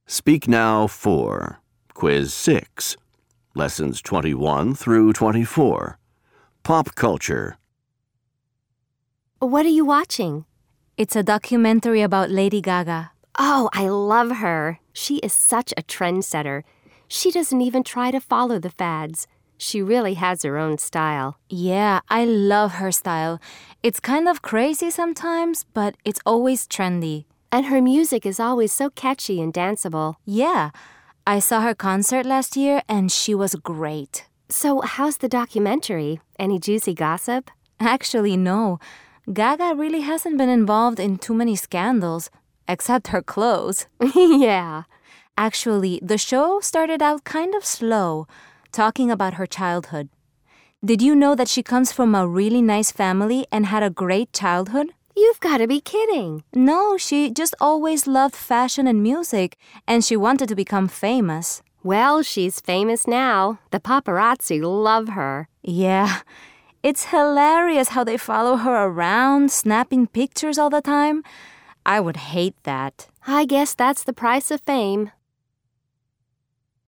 Speak Now 4, Quiz 6, Lessons 21 through 24. Pop Culture. What are you watching? It's a documentary about Lady Gaga. Oh, I love her. She is such a trendsetter. She doesn't even try to follow the fads. She really has her own style. Yeah, I love her style. It's kind of crazy sometimes, but it's always trendy. And her music is always so catchy and danceable. Yeah, I saw her concert last year and she was great. So how's the documentary? Any juicy gossip? Actually, no. Gaga really hasn't been involved in too many scandals, except her clothes. Yeah. Actually, the show started out kind of slow, talking about her childhood. Did you know that she comes from a really nice family and had a great childhood? You've got to be kidding. No, she just always loved fashion and music, and she wanted to become famous. Well, she's famous now. The paparazzi love her. Yeah, it's hilarious how they follow her around, snapping pictures all the time. I would hate that. I guess that's the price of fame.